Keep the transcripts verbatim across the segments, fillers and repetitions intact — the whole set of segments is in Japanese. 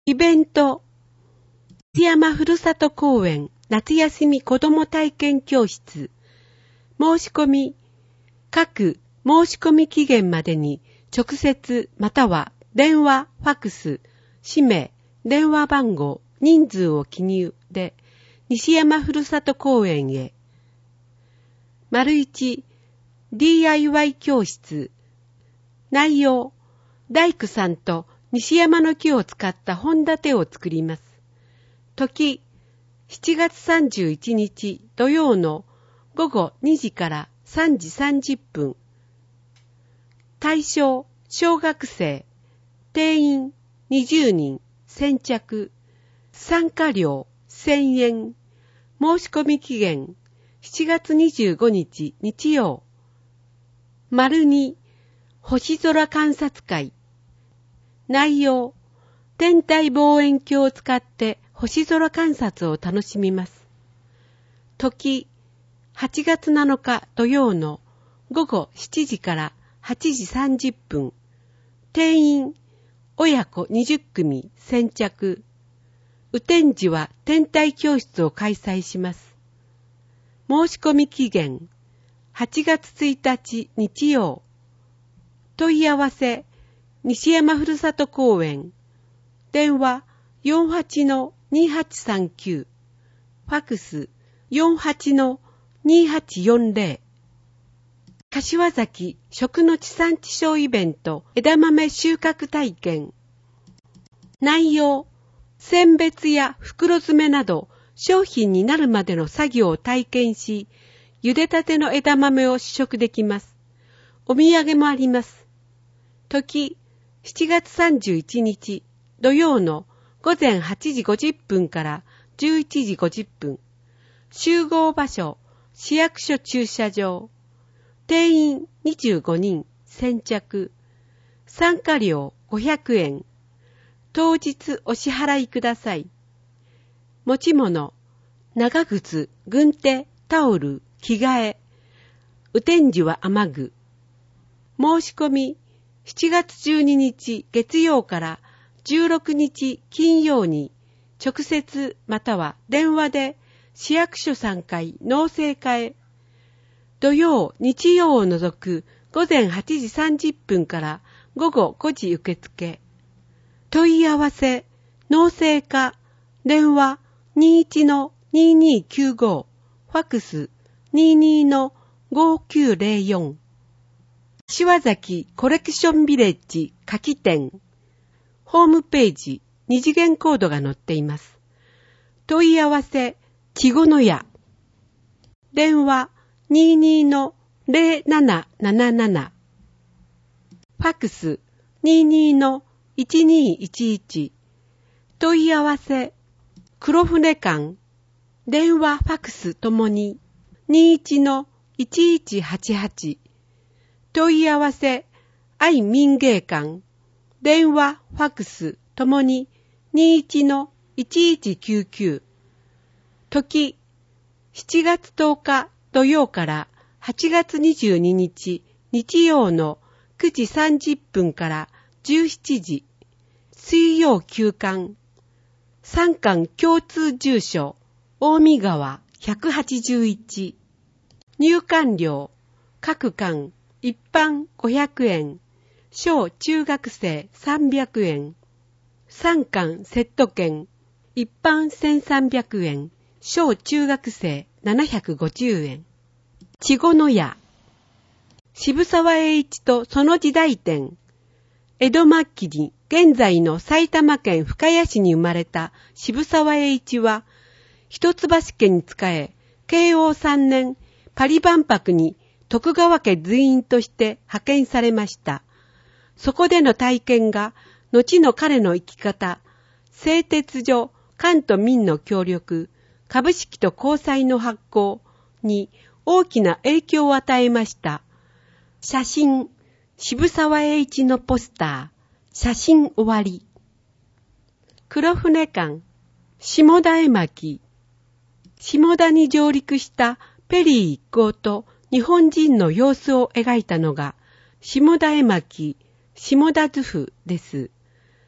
イベント、津山ふるさと公園夏休み子ども体験教室。申し込み、各申し込み期限までに直接または電話、ファクス、氏名、電話番号、人数を記入で西山ふるさと公園へ。丸一 ディーアイワイ 教室。内容、大工さんと西山の木を使った本立てを作ります。時、しちがつさんじゅういちにち土曜のごごにじからさんじさんじゅっぷん。対象、小学生。定員にじゅうにん。先着。参加料せんえん。申し込み期限しちがつにじゅうごにち日曜。丸に星空観察会。内容、天体望遠鏡を使って星空観察を楽しみます。時、はちがつなのか土曜のごごしちじからはちじさんじゅっぷん。定員、親子にじゅっくみ先着。雨天時は天体教室を開催します。申し込み期限、はちがつついたち日曜。問い合わせ、西山ふるさと公園。電話 よんはちのにはちさんきゅう。ファクス よんはちのにはちよんぜろ。柏崎食の地産地消イベント枝豆収穫体験。内容、選別や袋詰めなど商品になるまでの作業を体験し、茹でたての枝豆を試食できます。お土産もあります。時、しちがつさんじゅういちにち土曜のごぜんはちじごじゅっぷんからじゅういちじごじゅっぷん。集合場所、市役所駐車場。定員にじゅうごにん先着。参加料ごひゃくえん。当日お支払いください。持ち物、長靴、軍手、タオル、着替え。雨天時は雨具。申し込み、しちがつじゅうににち月曜からじゅうろくにち金曜に直接または電話で市役所さんかい農政課へ。土曜、日曜を除くごぜんはちじさんじゅっぷんからごごごじ受付。問い合わせ、農政課、電話 にいちのににきゅうご、ファクス にじゅうにのごきゅうぜろよん。柏崎コレクションビレッジ夏季展。ホームページ、二次元コードが載っています。問い合わせ、ちごのや。電話 にじゅうにのぜろなななななな。ファクス にじゅうにのいちにいちいち。問い合わせ、黒船館。電話ファクスともににじゅういちのいちいちはちはち。問い合わせ、愛民芸館。電話ファクスともににじゅういちのいちいちきゅうきゅう。時、しちがつとおか土曜からはちがつにじゅうににち日曜のくじさんじゅっぷんからじゅうしちじ。水曜休館。三館共通住所、大見川ひゃくはちじゅういち。入館料、各館、一般ごひゃくえん、小中学生さんびゃくえん。三館セット券、一般せんさんびゃくえん、小中学生ななひゃくごじゅうえん。ちごのや。渋沢栄一とその時代展。江戸末期に現在の埼玉県深谷市に生まれた渋沢栄一は、一橋家に仕え、慶応さんねんパリ万博に徳川家随員として派遣されました。そこでの体験が、後の彼の生き方、製鉄所、官と民の協力、株式と公債の発行に大きな影響を与えました。写真、渋沢栄一のポスター、写真終わり。黒船館、下田絵巻。下田に上陸したペリー一行と日本人の様子を描いたのが下田絵巻、下田図譜です。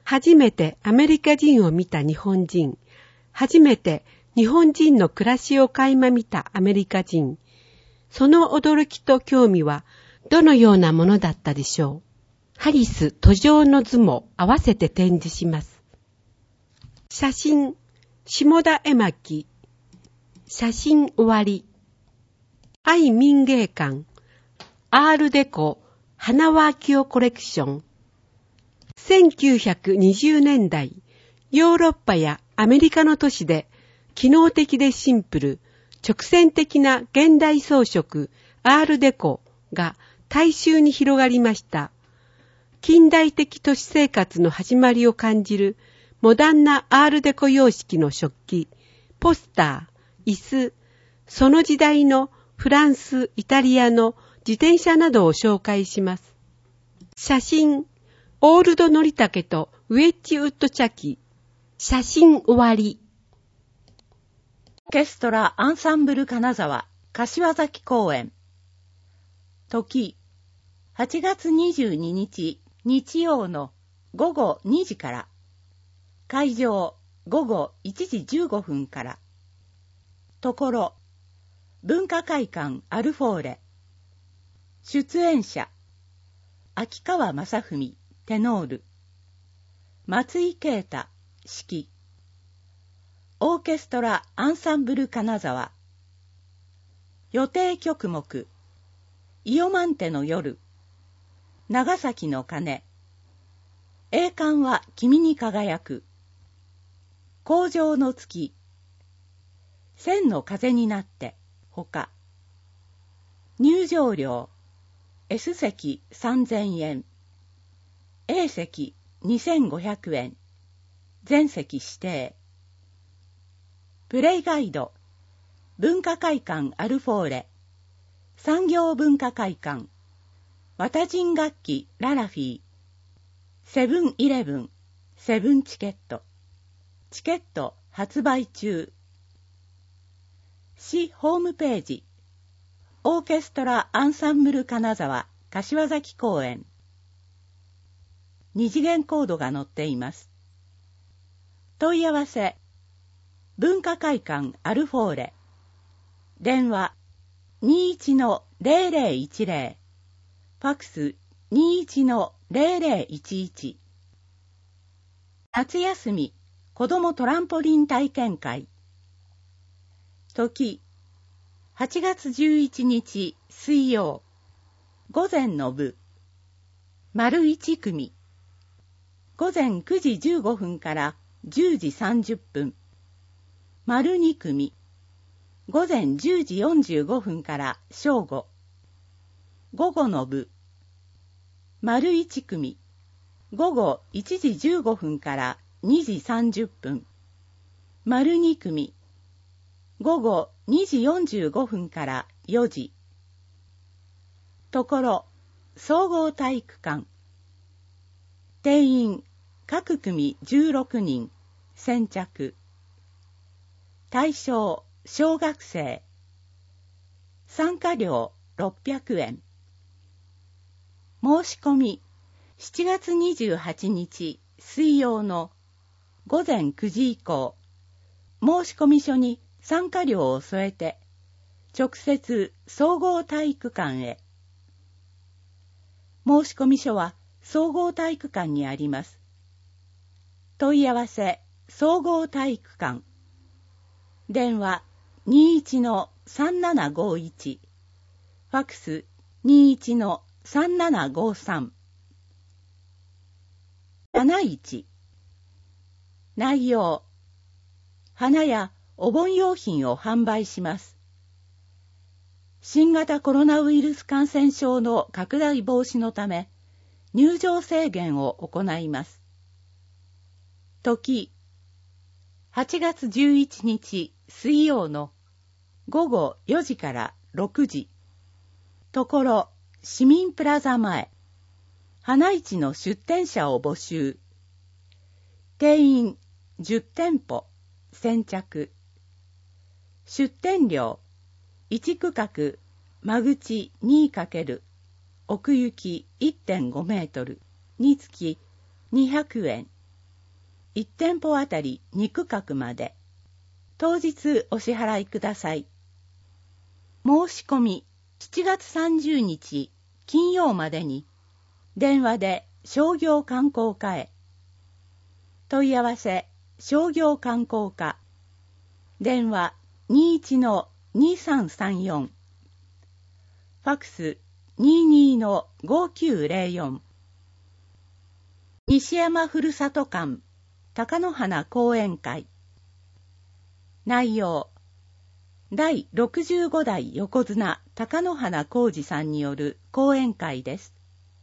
初めてアメリカ人を見た日本人、初めて日本人の暮らしを垣間見たアメリカ人、その驚きと興味はどのようなものだったでしょう。ハリス途上の図も合わせて展示します。写真、下田絵巻。写真終わり。愛民芸館、アールデコ、花輪明夫コレクション。せんきゅうひゃくにじゅうねんだい、ヨーロッパやアメリカの都市で、機能的でシンプル、直線的な現代装飾、アールデコが大衆に広がりました。近代的都市生活の始まりを感じる、モダンなアールデコ様式の食器、ポスター、椅子、その時代のフランス、イタリアの自転車などを紹介します。写真、オールドノリタケとウェッジウッド茶器。写真終わり。 オーケストラアンサンブル金沢柏崎公演。時、はちがつにじゅうににち日曜のごごにじから。会場ごごいちじじゅうごふんから。ところ、文化会館アルフォーレ。出演者、秋川雅文、テノール。松井啓太、指揮。オーケストラアンサンブル金沢。予定曲目、イオマンテの夜、長崎の鐘、栄冠は君に輝く、荒城の月、千の風になって、ほか。入場料、S 席さんぜんえん、A 席にせんごひゃくえん、全席指定。プレイガイド、文化会館アルフォーレ、産業文化会館、綿人楽器ララフィー、セブンイレブン、セブンチケット、チケット発売中。市ホームページ、オーケストラアンサンブル金沢柏崎公演。二次元コードが載っています。問い合わせ、文化会館アルフォーレ。電話 にいちのゼロゼロいちゼロ。ファックス にいちのゼロゼロいちいち。夏休み子どもトランポリン体験会。時、はちがつじゅういちにち水曜。午前の部。丸いち組。午前くじじゅうごふんからじゅうじさんじゅっぷん。丸に組。午前じゅうじよんじゅうごふんから正午。午後の部。丸いち組。午後いちじじゅうごふんからにじさんじゅっぷん。丸に組。午後にじよんじゅうごふんからよじ。ところ、総合体育館。定員、各組じゅうろくにん、先着。対象、小学生。参加料ろっぴゃくえん。申し込み、しちがつにじゅうはちにち水曜の午前くじ以降、申し込み書に参加料を添えて、直接総合体育館へ。申し込み書は総合体育館にあります。問い合わせ、総合体育館。電話 にいちのさんななごいち。ファックス にいちのさんななごさん。なないち。内容。花やお盆用品を販売します。新型コロナウイルス感染症の拡大防止のため、入場制限を行います。時、はちがつじゅういちにち水曜のごごよじからろくじ。ところ、市民プラザ前。花市の出店者を募集。定員じゅってんぽ、先着。出店料、いち区画、間口 にかける 奥行き いってんごメートルにつきにひゃくえん。 いち店舗あたりに区画まで。当日お支払いください。申し込みしちがつさんじゅうにち金曜までに電話で商業観光課へ。問い合わせ商業観光課。電話 にじゅういちのにさんさんよん。ファックス にじゅうにのごきゅうぜろよん。西山ふるさと館貴乃花講演会。内容、第ろくじゅうご代横綱貴乃花光司さんによる講演会です。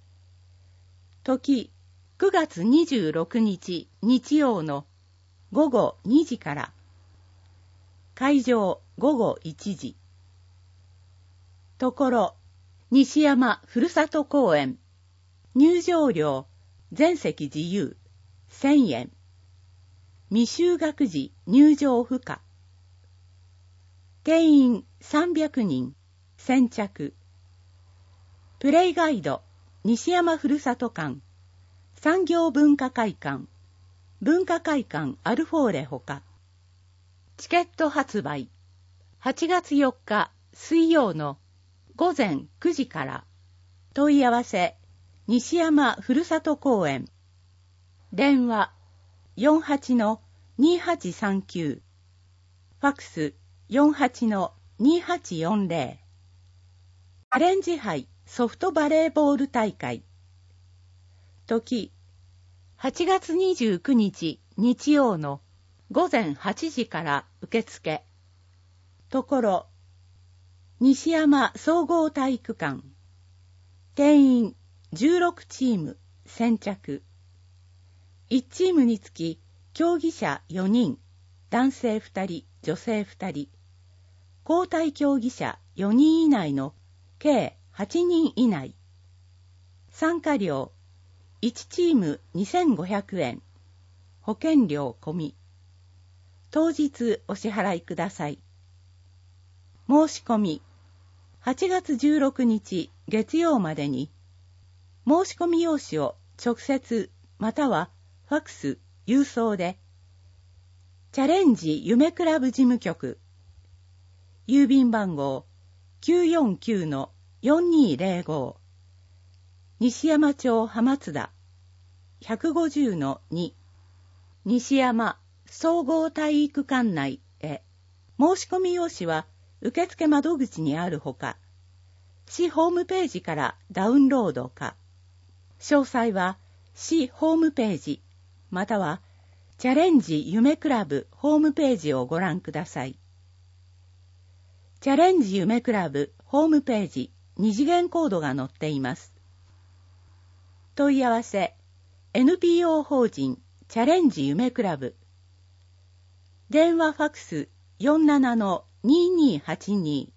時、くがつにじゅうろくにち日曜のごごにじから。会場ごごいちじ。ところ、西山ふるさと公園。入場料、全席自由、せんえん。未就学児入場不可。定員さんびゃくにん、先着。プレイガイド、西山ふるさと館、産業文化会館、文化会館アルフォーレほか。チケット発売、はちがつよっか水曜のごぜんくじから。問い合わせ、西山ふるさと公園。電話、よんはちのにはちさんきゅう。ファックス、よんはちのにはちよんぜろ。チャレンジ杯ソフトバレーボール大会。時、はちがつにじゅうくにち日曜のごぜんはちじから受付。ところ、西山総合体育館。定員じゅうろくチーム、先着。いちチームにつき、競技者よにん、男性ふたり、女性ふたり。交代競技者よにん以内の計はちにん以内。参加料いちチームにせんごひゃくえん。保険料込み。当日お支払いください。申し込みはちがつじゅうろくにち月曜までに申し込み用紙を直接またはファックス、郵送でチャレンジ夢クラブ事務局郵便番号 きゅうよんきゅうのよんにーぜろご 西山町浜津田 ひゃくごじゅうのに 西山総合体育館内へ。申し込み用紙は受付窓口にあるほか、市ホームページからダウンロードか、詳細は市ホームページまたはチャレンジ夢クラブホームページをご覧ください。チャレンジ夢クラブホームページ二次元コードが載っています。問い合わせ エヌピーオー 法人チャレンジ夢クラブ。電話ファックス よんじゅうななのにーにーはちに。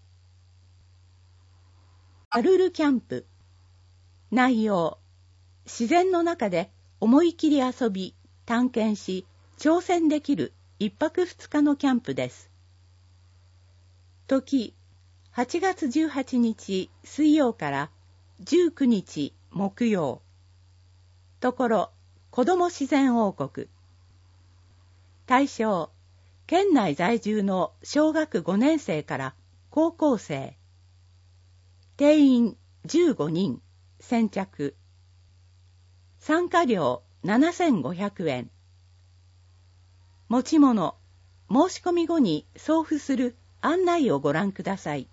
アルルキャンプ。内容、自然の中で思い切り遊び、探検し、挑戦できる一泊二日のキャンプです。時、はちがつじゅうはちにち水曜からじゅうくにち木曜。ところ、子ども自然王国。対象、県内在住の小学ごねんせいから高校生。定員じゅうごにん、先着。参加料ななせんごひゃくえん。持ち物、申し込み後に送付する案内をご覧ください。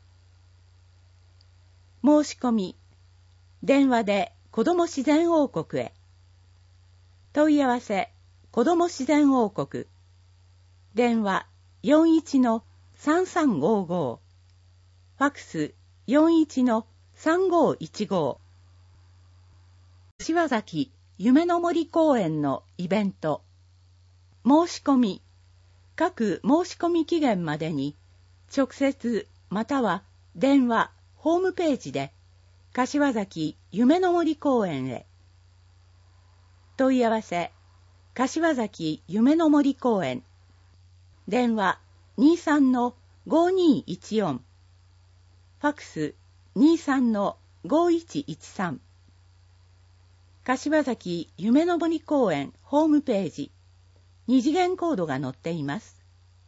申し込み、電話で子ども自然王国へ。問い合わせ、子ども自然王国。電話よんじゅういちのさんさんごご。ファックスよんじゅういちのさんごいちご。柏崎夢の森公園のイベント。申し込み、各申し込み期限までに直接または電話、ホームページで柏崎夢の森公園へ。問い合わせ、柏崎夢の森公園。電話にじゅうさんのごにーいちよん。ファックスにじゅうさんのごいちいちさん。柏崎夢の森公園ホームページ。 二次元コードが載っています。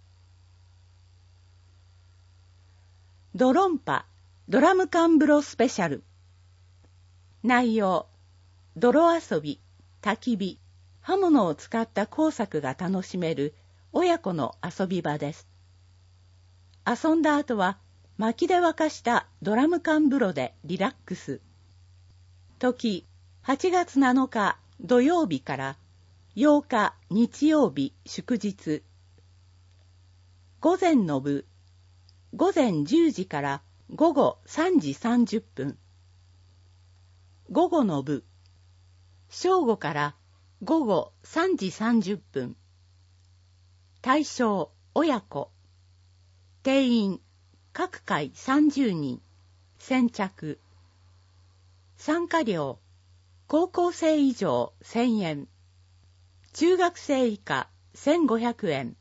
ドロンパドラム缶風呂スペシャル。内容、泥遊び、焚き火、刃物を使った工作が楽しめる親子の遊び場です。遊んだ後は薪で沸かしたドラム缶風呂でリラックス。時、はちがつなのか土曜日からようか日曜日祝日。午前の部、午前じゅうじから午後さんじさんじゅっぷん。午後の部、正午から午後さんじさんじゅっぷん。対象、親子。定員、各回さんじゅうにん。先着。参加料、高校生以上せんえん。中学生以下せんごひゃくえん。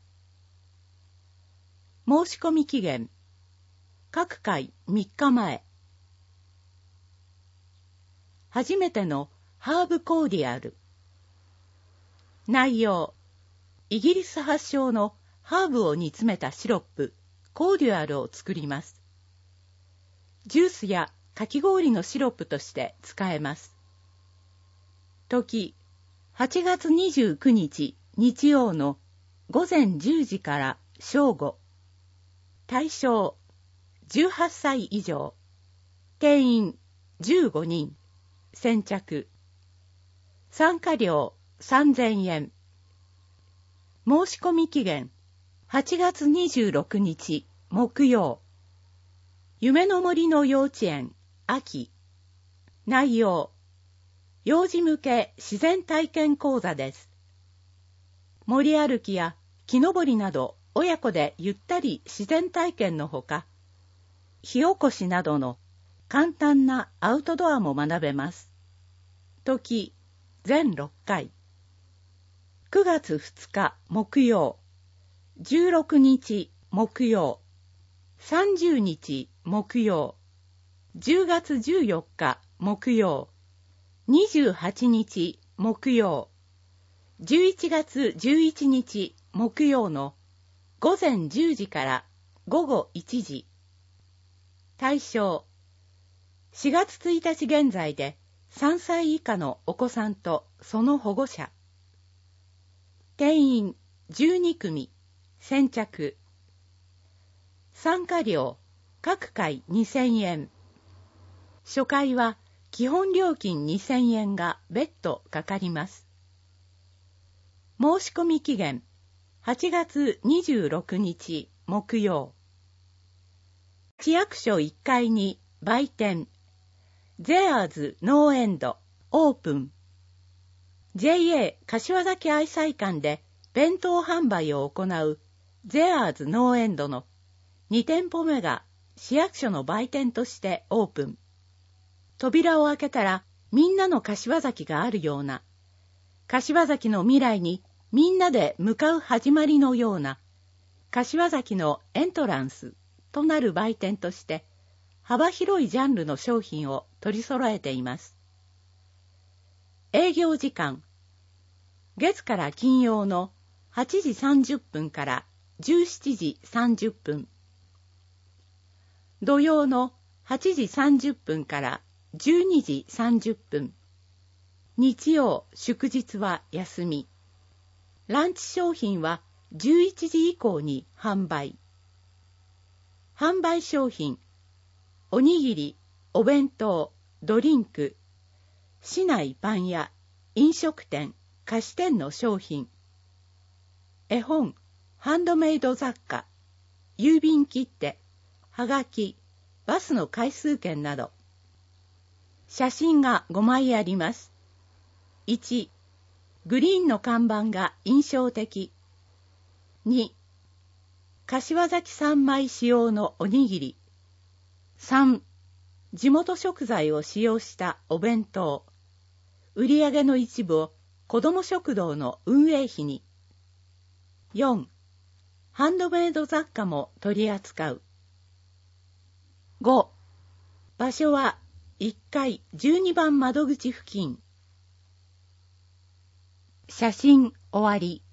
申し込み期限、各回みっかまえ。初めてのハーブコーディアル。内容、イギリス発祥のハーブを煮詰めたシロップ、コーデュアルを作ります。ジュースやかき氷のシロップとして使えます。時、はちがつにじゅうくにち日曜の午前じゅうじから正午。対象、じゅうはっさい以上。定員じゅうごにん。先着。参加料さんぜんえん。申し込み期限、はちがつにじゅうろくにち木曜。夢の森の幼稚園、秋。内容、幼児向け自然体験講座です。森歩きや木登りなど親子でゆったり自然体験のほか、火起こしなどの簡単なアウトドアも学べます。時、全ろっかい。くがつふつか木曜、じゅうろくにち木曜、さんじゅうにち木曜、じゅうがつじゅうよっか木曜、にじゅうはちにち木曜、じゅういちがつじゅういちにち木曜の午前じゅうじから午後いちじ。対象、しがつついたち現在でさんさい以下のお子さんとその保護者。定員じゅうにくみ。先着。参加料、各回にせんえん。初回は基本料金にせんえんが別途かかります。申し込み期限、はちがつにじゅうろくにち木曜。市役所いっかいに売店、ゼアーズノーエンドオープン。ジェイエー 柏崎愛妻館で弁当販売を行うゼアーズノーエンドのにてんぽめが市役所の売店としてオープン。扉を開けたらみんなの柏崎があるような、柏崎の未来にみんなで向かう始まりのような、柏崎のエントランスとなる売店として幅広いジャンルの商品を取り揃えています。営業時間、月から金曜のはちじさんじゅっぷんからじゅうしちじさんじゅっぷん、土曜のはちじさんじゅっぷんからじゅうにじさんじゅっぷん、日曜祝日は休み。ランチ商品はじゅういちじ以降に販売。販売商品、おにぎり、お弁当、ドリンク、市内パン屋、飲食店、菓子店の商品、絵本、ハンドメイド雑貨、郵便切手、はがき、バスの回数券など。写真がごまいあります。いち、グリーンの看板が印象的。に、柏崎三枚使用のおにぎり。さん、地元食材を使用したお弁当。売上の一部を子ども食堂の運営費に。よん、ハンドメイド雑貨も取り扱う。ご、場所はいっかいじゅうにばん窓口付近。写真終わり。